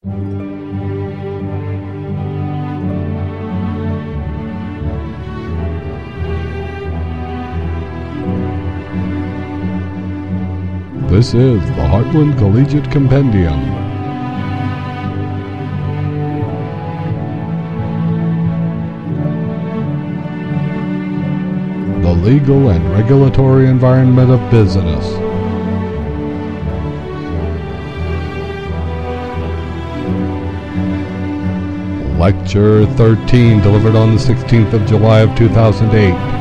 This is the Heartland Collegiate Compendium. The legal and regulatory environment of business. Lecture 13, delivered on the 16th of July of 2008.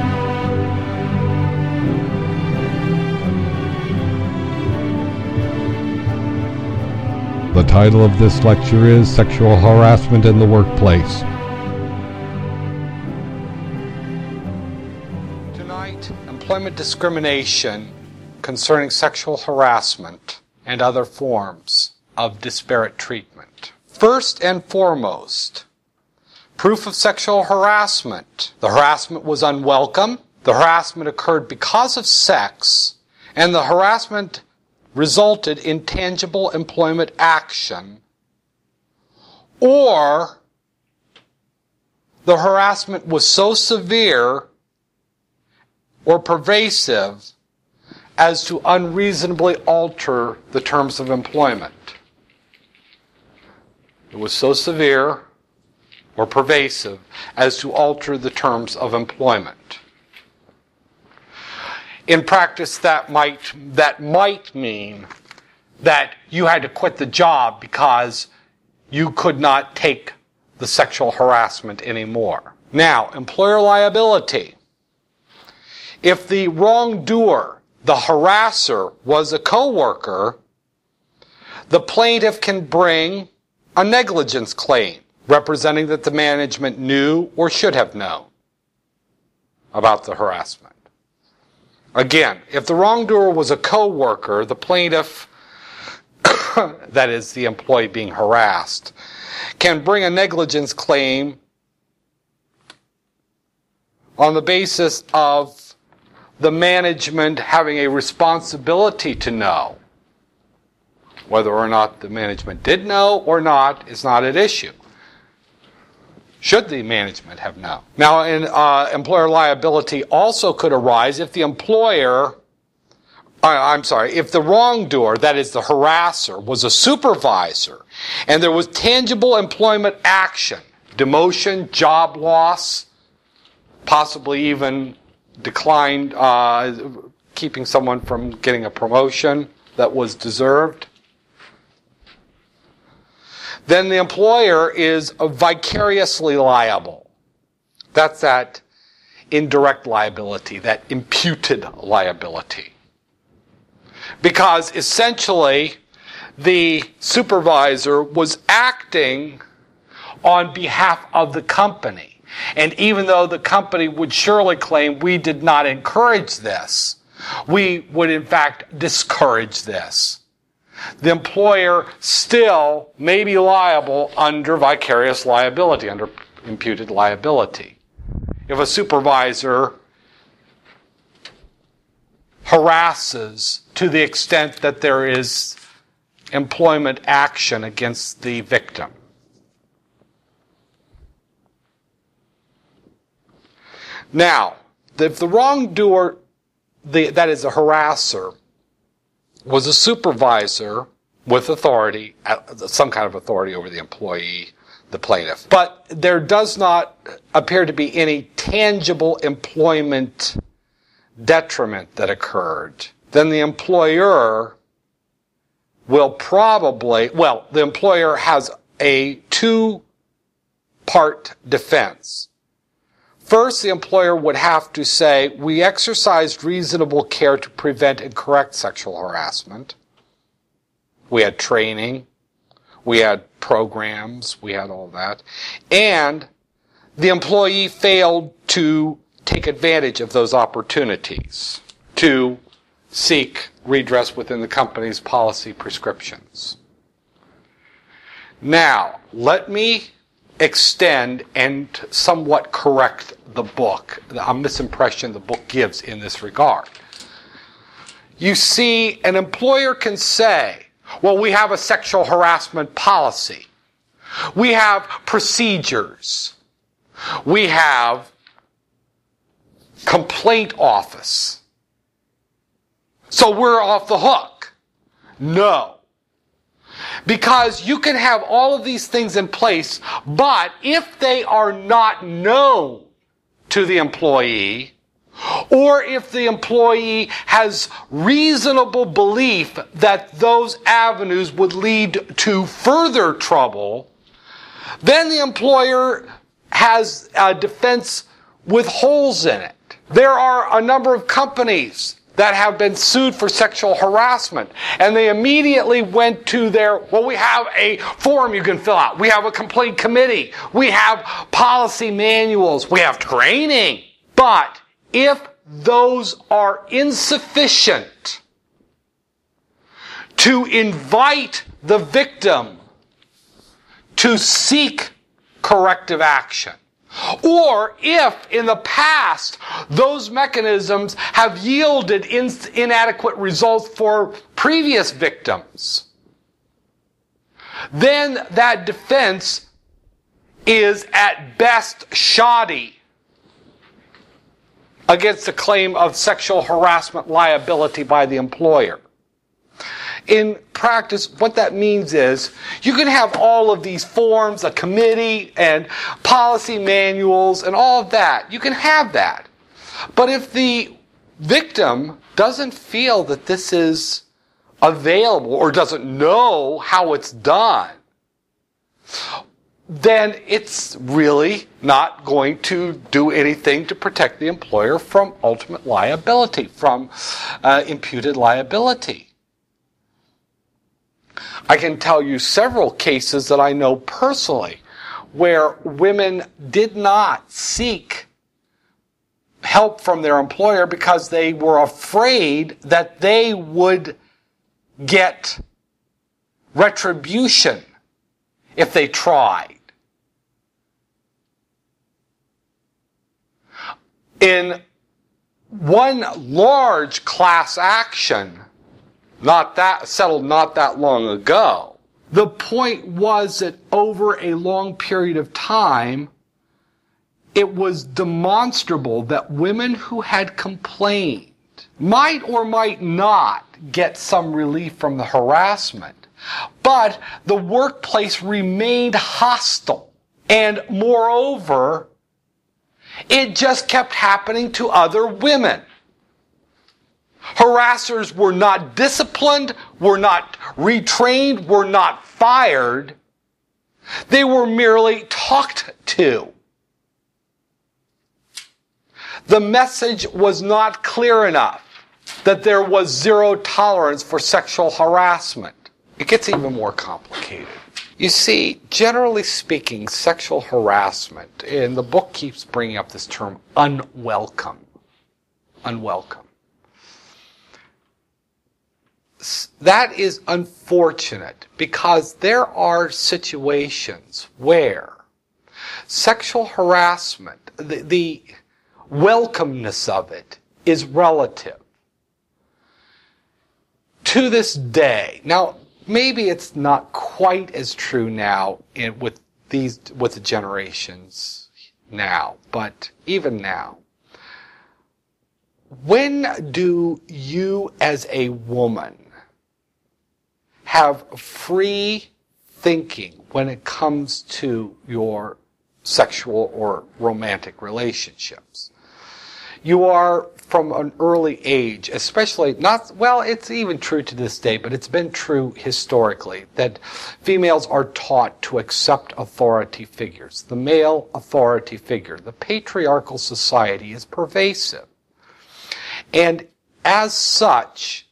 The title of this lecture is Sexual Harassment in the Workplace. Tonight, employment discrimination concerning sexual harassment and other forms of disparate treatment. First and foremost, proof of sexual harassment. The harassment was unwelcome, the harassment occurred because of sex, and the harassment resulted in tangible employment action, or the harassment was so severe or pervasive as to unreasonably alter the terms of employment. It was so severe or pervasive as to alter the terms of employment. In practice, that might mean that you had to quit the job because you could not take the sexual harassment anymore. Now, employer liability. If the wrongdoer, the harasser, was a coworker, the plaintiff can bring a negligence claim representing that the management knew or should have known about the harassment. Again, if the wrongdoer was a coworker, the plaintiff, that is the employee being harassed, can bring a negligence claim on the basis of the management having a responsibility to know. Whether or not the management did know or not is not at issue. Should the management have known? Now, employer liability also could arise if the if the wrongdoer, that is the harasser, was a supervisor, and there was tangible employment action, demotion, job loss, possibly even declined, keeping someone from getting a promotion that was deserved. Then the employer is vicariously liable. That's that indirect liability, that imputed liability. Because essentially, the supervisor was acting on behalf of the company. And even though the company would surely claim we did not encourage this, we would in fact discourage this. The employer still may be liable under vicarious liability, under imputed liability. If a supervisor harasses to the extent that there is employment action against the victim. Now, if the wrongdoer, that is a harasser, was a supervisor with authority, some kind of authority over the employee, the plaintiff. But there does not appear to be any tangible employment detriment that occurred. Then the employer will the employer has a two-part defense. First, the employer would have to say, we exercised reasonable care to prevent and correct sexual harassment. We had training. We had programs. We had all that. And the employee failed to take advantage of those opportunities to seek redress within the company's policy prescriptions. Now, let me extend and somewhat correct the book, a misimpression the book gives in this regard. You see, an employer can say, Well, we have a sexual harassment policy. We have procedures. We have complaint office. So we're off the hook. No. Because you can have all of these things in place, but if they are not known to the employee, or if the employee has reasonable belief that those avenues would lead to further trouble, then the employer has a defense with holes in it. There are a number of companies that have been sued for sexual harassment, and they immediately went to we have a form you can fill out. We have a complaint committee. We have policy manuals. We have training. But if those are insufficient to invite the victim to seek corrective action, or if in the past those mechanisms have yielded inadequate results for previous victims, then that defense is at best shoddy against the claim of sexual harassment liability by the employer. In practice, what that means is you can have all of these forms, a committee, and policy manuals, and all of that. You can have that. But if the victim doesn't feel that this is available or doesn't know how it's done, then it's really not going to do anything to protect the employer from ultimate liability, from imputed liability. I can tell you several cases that I know personally where women did not seek help from their employer because they were afraid that they would get retribution if they tried. In one large class action, settled not that long ago, the point was that over a long period of time, it was demonstrable that women who had complained might or might not get some relief from the harassment, but the workplace remained hostile. And moreover, it just kept happening to other women. Harassers were not disciplined, were not retrained, were not fired. They were merely talked to. The message was not clear enough that there was zero tolerance for sexual harassment. It gets even more complicated. You see, generally speaking, sexual harassment, and the book keeps bringing up this term, unwelcome. Unwelcome. That is unfortunate because there are situations where sexual harassment, the welcomeness of it, is relative. To this day, now maybe it's not quite as true now with the generations now, but even now, when do you as a woman have free thinking when it comes to your sexual or romantic relationships? You are, from an early age, especially it's even true to this day, but it's been true historically, that females are taught to accept authority figures. The male authority figure, the patriarchal society, is pervasive. And as such,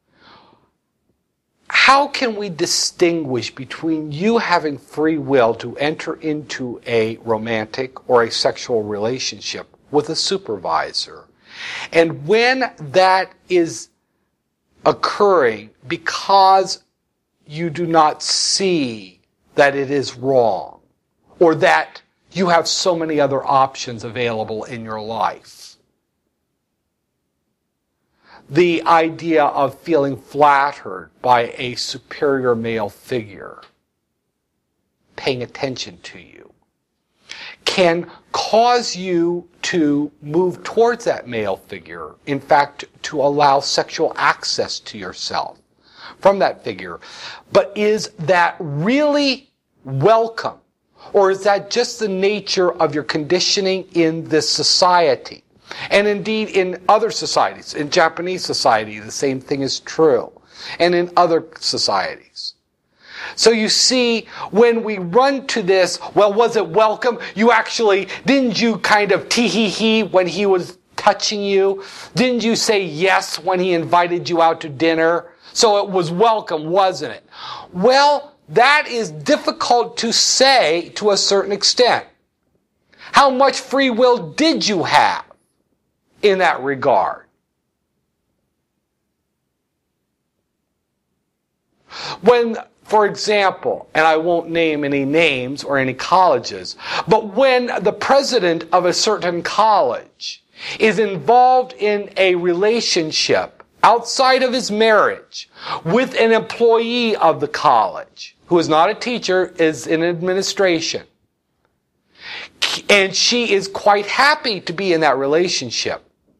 how can we distinguish between you having free will to enter into a romantic or a sexual relationship with a supervisor, and when that is occurring because you do not see that it is wrong, or that you have so many other options available in your life? the idea of feeling flattered by a superior male figure paying attention to you can cause you to move towards that male figure. In fact, to allow sexual access to yourself from that figure. But is that really welcome? Or is that just the nature of your conditioning in this society? And indeed in other societies. In Japanese society, the same thing is true. And in other societies. So you see, when we run to this, well, was it welcome? Didn't you kind of tee-hee-hee when he was touching you? Didn't you say yes when he invited you out to dinner? So it was welcome, wasn't it? Well, that is difficult to say to a certain extent. How much free will did you have in that regard? When, for example, and I won't name any names or any colleges, but when the president of a certain college is involved in a relationship outside of his marriage with an employee of the college, who is not a teacher, is in administration, and she is quite happy to be in that relationship,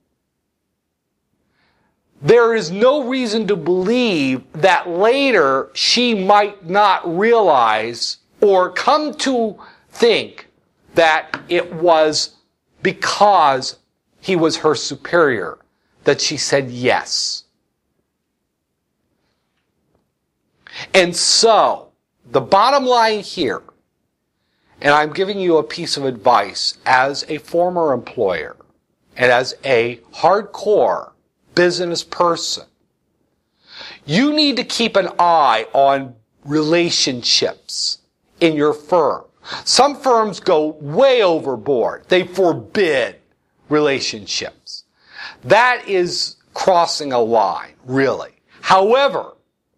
there is no reason to believe that later she might not realize or come to think that it was because he was her superior that she said yes. And so, the bottom line here, and I'm giving you a piece of advice as a former employer and as a hardcore business person, you need to keep an eye on relationships in your firm. Some firms go way overboard. They forbid relationships. That is crossing a line, really. However,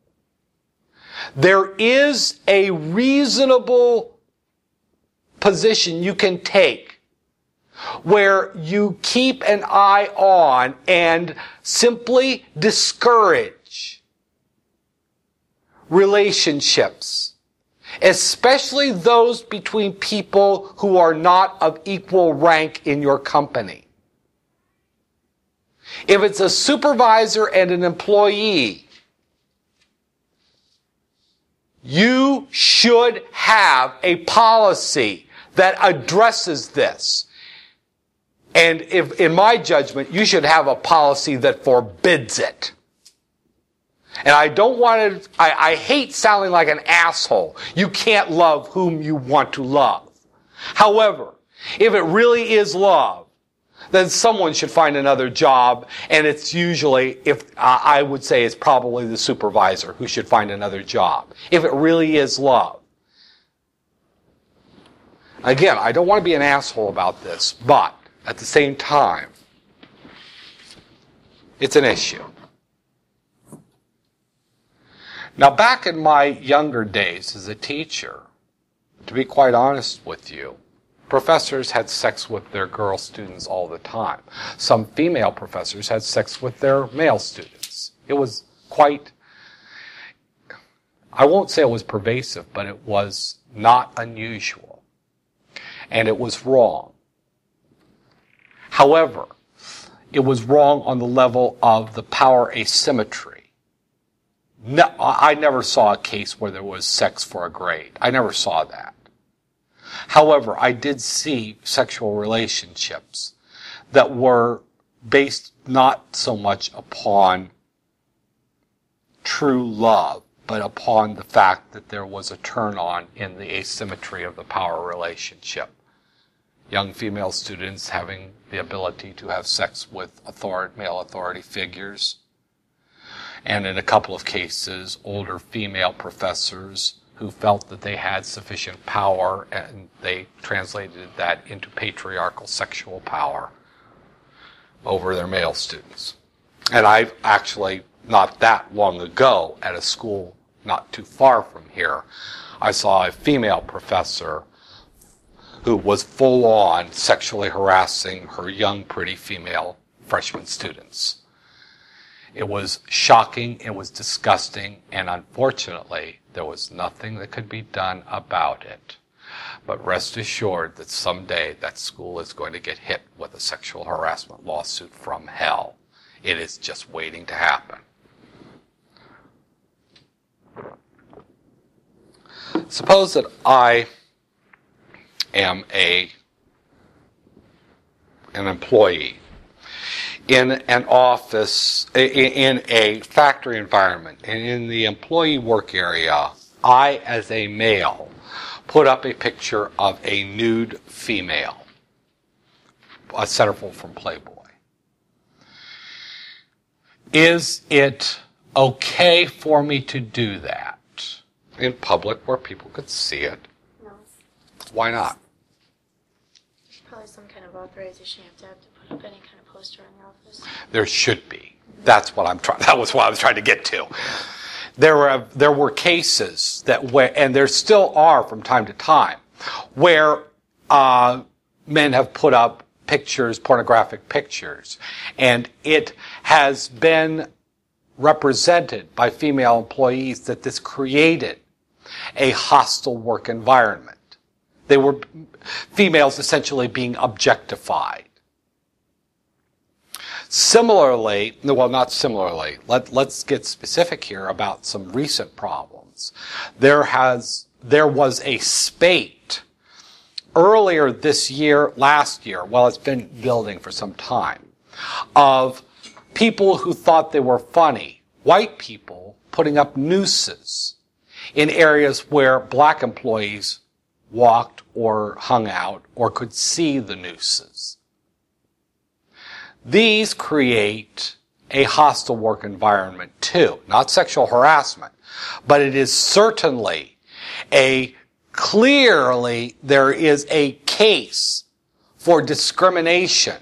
there is a reasonable position you can take where you keep an eye on and simply discourage relationships, especially those between people who are not of equal rank in your company. If it's a supervisor and an employee, you should have a policy that addresses this. And if, in my judgment, you should have a policy that forbids it. And I don't want to, I hate sounding like an asshole. You can't love whom you want to love. However, if it really is love, then someone should find another job, and it's usually, I would say it's probably the supervisor who should find another job. If it really is love. Again, I don't want to be an asshole about this, but at the same time, it's an issue. Now, back in my younger days as a teacher, to be quite honest with you, professors had sex with their girl students all the time. Some female professors had sex with their male students. It was quite, I won't say it was pervasive, but it was not unusual. And it was wrong. However, it was wrong on the level of the power asymmetry. No, I never saw a case where there was sex for a grade. I never saw that. However, I did see sexual relationships that were based not so much upon true love, but upon the fact that there was a turn-on in the asymmetry of the power relationship. Young female students having the ability to have sex with male authority figures. And in a couple of cases, older female professors who felt that they had sufficient power, and they translated that into patriarchal sexual power over their male students. And I've actually, not that long ago, at a school not too far from here, I saw a female professor who was full-on sexually harassing her young, pretty female freshman students. It was shocking, it was disgusting, and unfortunately, there was nothing that could be done about it. But rest assured that someday that school is going to get hit with a sexual harassment lawsuit from hell. It is just waiting to happen. Suppose that I am an employee in an office, in a factory environment, and in the employee work area, I, as a male, put up a picture of a nude female, a centerfold from Playboy. Is it okay for me to do that in public where people could see it? No. Why not? Probably some kind of authorization you have to put up any kind of poster in the office. There should be. That was what I was trying to get to. There were cases and there still are from time to time, where men have put up pictures, pornographic pictures, and it has been represented by female employees that this created a hostile work environment. They were females essentially being objectified. Similarly, well, not similarly, let's get specific here about some recent problems. There was a spate earlier this year, last year, well, it's been building for some time, of people who thought they were funny, white people putting up nooses in areas where black employees walked or hung out or could see the nooses. These create a hostile work environment too. Not sexual harassment, but it is certainly clearly there is a case for discrimination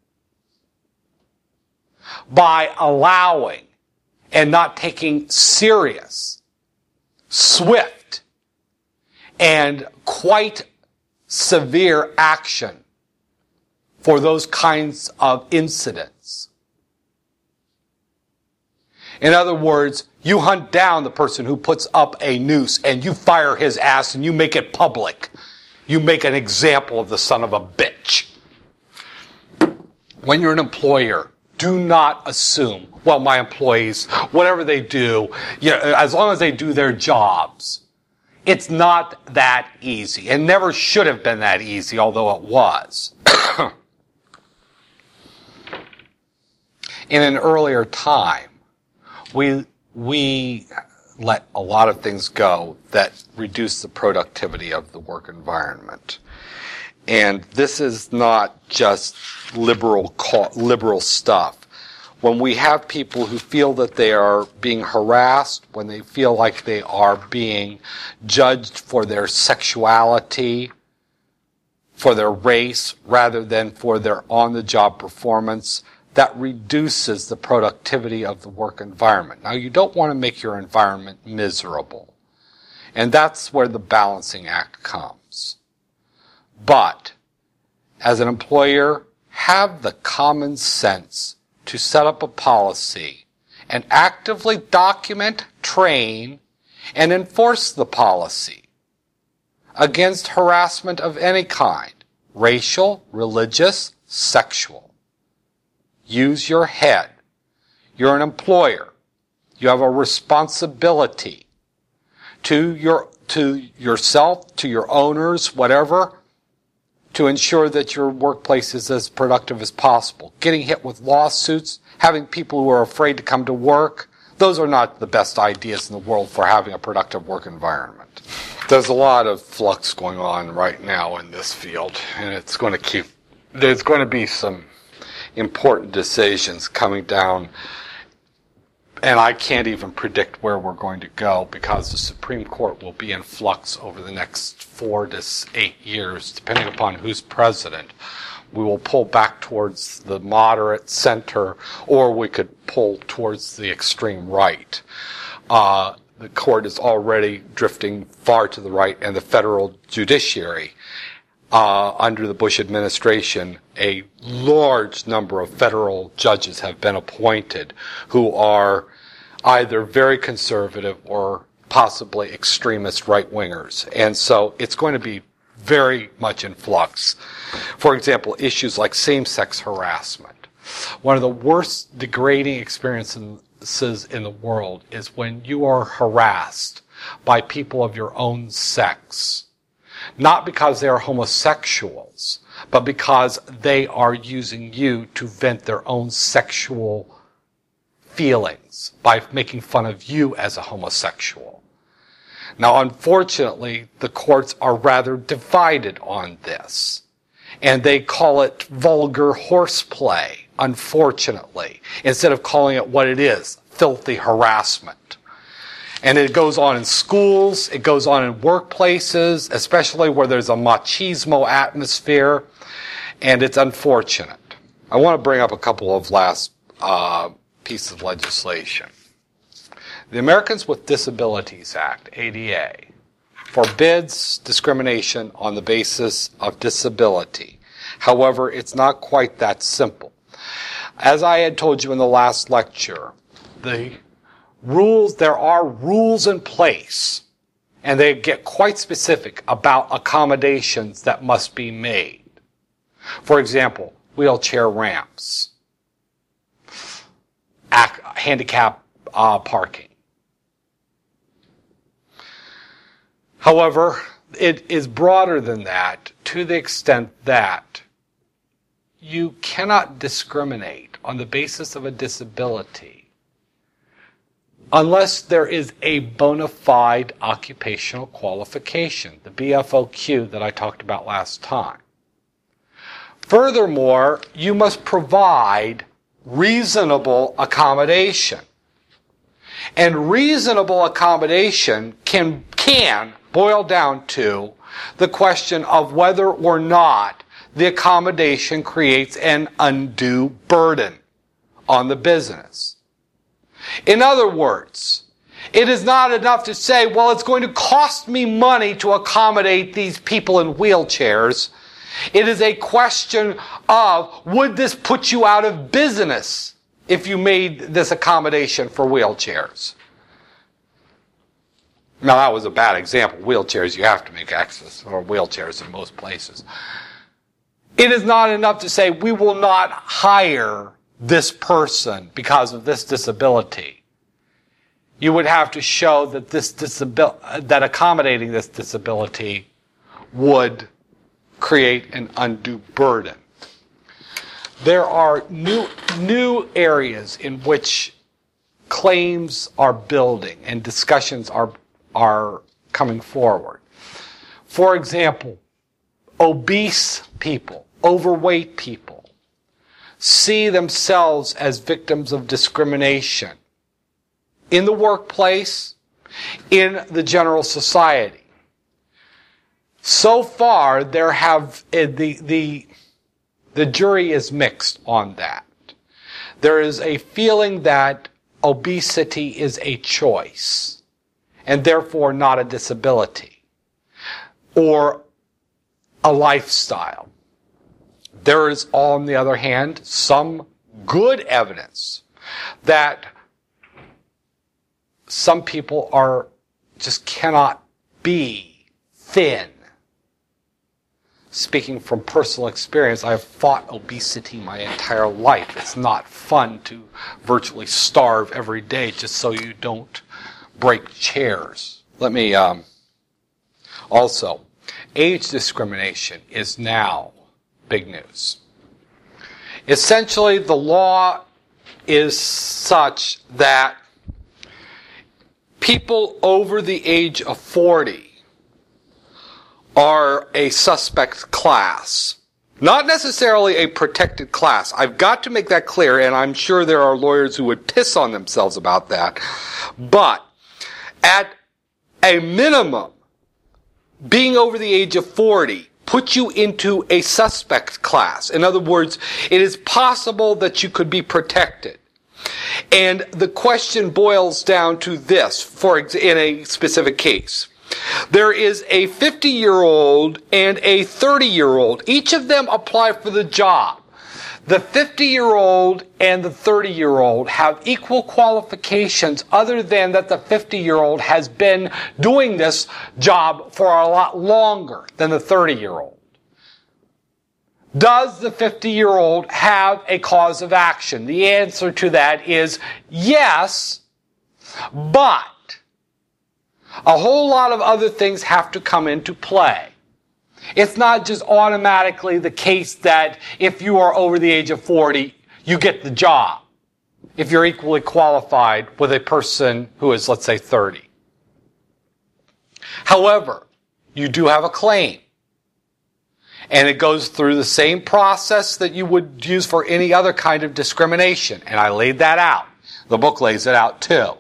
by allowing and not taking serious, swift, and quite severe action for those kinds of incidents. In other words, you hunt down the person who puts up a noose and you fire his ass and you make it public. You make an example of the son of a bitch. When you're an employer, do not assume, well, my employees, whatever they do, as long as they do their jobs. It's not that easy. It never should have been that easy, although it was. In an earlier time, we let a lot of things go that reduce the productivity of the work environment. And this is not just liberal stuff. When we have people who feel that they are being harassed, when they feel like they are being judged for their sexuality, for their race, rather than for their on-the-job performance, that reduces the productivity of the work environment. Now, you don't want to make your environment miserable. And that's where the balancing act comes. But, as an employer, have the common sense to set up a policy and actively document, train, and enforce the policy against harassment of any kind, racial, religious, sexual. Use your head. You're an employer. You have a responsibility to yourself, to your owners, whatever, to ensure that your workplace is as productive as possible. Getting hit with lawsuits, having people who are afraid to come to work, those are not the best ideas in the world for having a productive work environment. There's a lot of flux going on right now in this field, and there's going to be some important decisions coming down, and I can't even predict where we're going to go because the Supreme Court will be in flux over the next 4 to 8 years, depending upon who's president. We will pull back towards the moderate center, or we could pull towards the extreme right. The court is already drifting far to the right, and the federal judiciary under the Bush administration, a large number of federal judges have been appointed who are either very conservative or possibly extremist right-wingers. And so it's going to be very much in flux. For example, issues like same-sex harassment. One of the worst degrading experiences in the world is when you are harassed by people of your own sex. Not because they are homosexuals, but because they are using you to vent their own sexual feelings by making fun of you as a homosexual. Now, unfortunately, the courts are rather divided on this, and they call it vulgar horseplay, unfortunately, instead of calling it what it is, filthy harassment. And it goes on in schools, it goes on in workplaces, especially where there's a machismo atmosphere, and it's unfortunate. I want to bring up a couple of last pieces of legislation. The Americans with Disabilities Act, ADA, forbids discrimination on the basis of disability. However, it's not quite that simple. As I had told you in the last lecture, there are rules in place, and they get quite specific about accommodations that must be made. For example, wheelchair ramps, handicap parking. However, it is broader than that to the extent that you cannot discriminate on the basis of a disability unless there is a bona fide occupational qualification, the BFOQ that I talked about last time. Furthermore, you must provide reasonable accommodation. And reasonable accommodation can boil down to the question of whether or not the accommodation creates an undue burden on the business. In other words, it is not enough to say, well, it's going to cost me money to accommodate these people in wheelchairs. It is a question of, would this put you out of business if you made this accommodation for wheelchairs? Now, that was a bad example. Wheelchairs, you have to make access for wheelchairs in most places. It is not enough to say, we will not hire this person because of this disability. You would have to show that that accommodating this disability would create an undue burden. There are new areas in which claims are building and discussions are coming forward. For example, obese people, overweight people, see themselves as victims of discrimination in the workplace, in the general society. So far, the jury is mixed on that. There is a feeling that obesity is a choice, and therefore not a disability, or a lifestyle. There is, on the other hand, some good evidence that some people just cannot be thin. Speaking from personal experience, I have fought obesity my entire life. It's not fun to virtually starve every day just so you don't break chairs. Let me also, age discrimination is now big news. Essentially, the law is such that people over the age of 40 are a suspect class. Not necessarily a protected class. I've got to make that clear, and I'm sure there are lawyers who would piss on themselves about that. But at a minimum, being over the age of 40 puts you into a suspect class. In other words, it is possible that you could be protected. And the question boils down to this, in a specific case. There is a 50-year-old and a 30-year-old. Each of them apply for the job. The 50-year-old and the 30-year-old have equal qualifications other than that the 50-year-old has been doing this job for a lot longer than the 30-year-old. Does the 50-year-old have a cause of action? The answer to that is yes, but a whole lot of other things have to come into play. It's not just automatically the case that if you are over the age of 40, you get the job. If you're equally qualified with a person who is, let's say, 30. However, you do have a claim. And it goes through the same process that you would use for any other kind of discrimination. And I laid that out. The book lays it out too.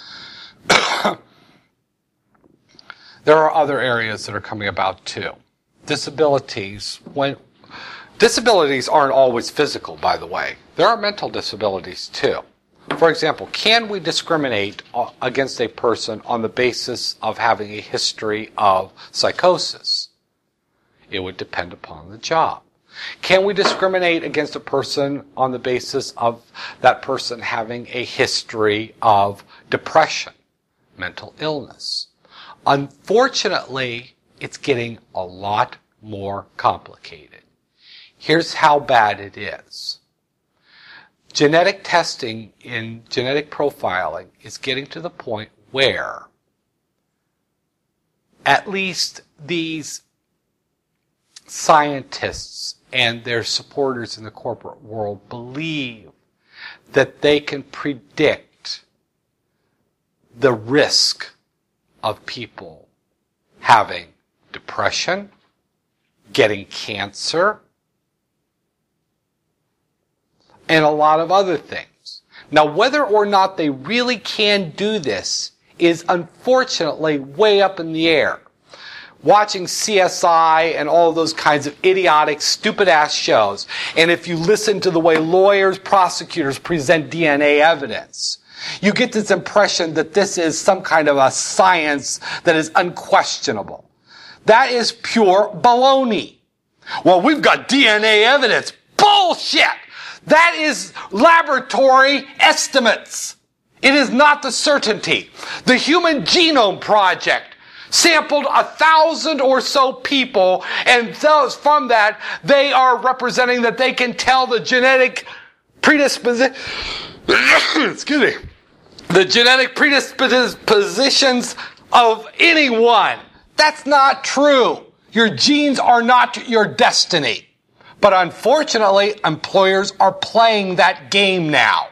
There are other areas that are coming about too. Disabilities. Disabilities aren't always physical, by the way. There are mental disabilities too. For example, can we discriminate against a person on the basis of having a history of psychosis? It would depend upon the job. Can we discriminate against a person on the basis of that person having a history of depression, mental illness? Unfortunately, it's getting a lot more complicated. Here's how bad it is. Genetic testing in genetic profiling is getting to the point where at least these scientists and their supporters in the corporate world believe that they can predict the risk of people having depression, getting cancer, and a lot of other things. Now, whether or not they really can do this is unfortunately way up in the air. Watching CSI and all those kinds of idiotic, stupid-ass shows, and if you listen to the way lawyers, prosecutors present DNA evidence, you get this impression that this is some kind of a science that is unquestionable. That is pure baloney. Well, we've got DNA evidence. Bullshit! That is laboratory estimates. It is not the certainty. The Human Genome Project sampled 1,000 or so people, and those from that, they are representing that they can tell the genetic predisposition, excuse me, the genetic predispositions of anyone. That's not true. Your genes are not your destiny. But unfortunately, employers are playing that game now.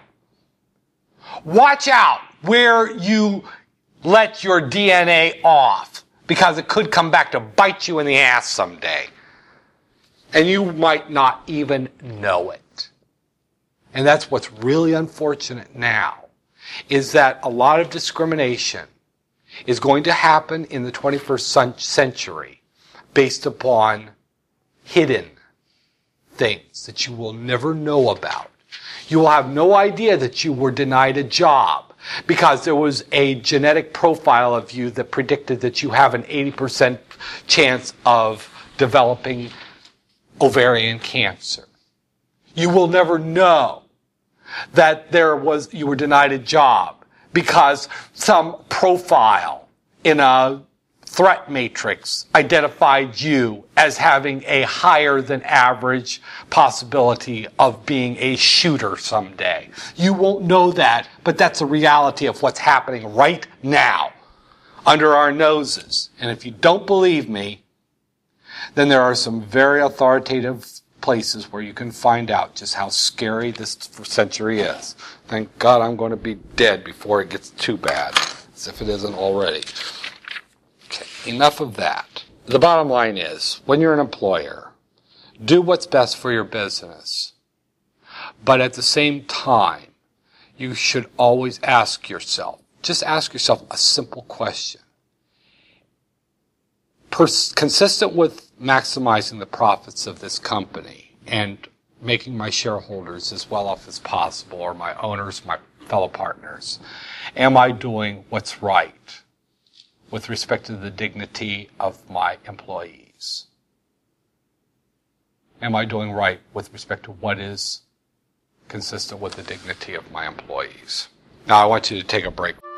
Watch out where you let your DNA off, because it could come back to bite you in the ass someday. And you might not even know it. And that's what's really unfortunate now, is that a lot of discrimination is going to happen in the 21st century based upon hidden things that you will never know about. You will have no idea that you were denied a job because there was a genetic profile of you that predicted that you have an 80% chance of developing ovarian cancer. You will never know that you were denied a job because some profile in a threat matrix identified you as having a higher than average possibility of being a shooter someday. You won't know that, but that's a reality of what's happening right now under our noses. And if you don't believe me, then there are some very authoritative places where you can find out just how scary this century is. Thank God I'm going to be dead before it gets too bad, as if it isn't already. Okay, enough of that. The bottom line is, when you're an employer, do what's best for your business. But at the same time, you should always ask yourself a simple question. Consistent with maximizing the profits of this company and making my shareholders as well off as possible, or my owners, my fellow partners, am I doing what's right? with respect to the dignity of my employees? Am I doing right with respect to what is consistent with the dignity of my employees? Now I want you to take a break.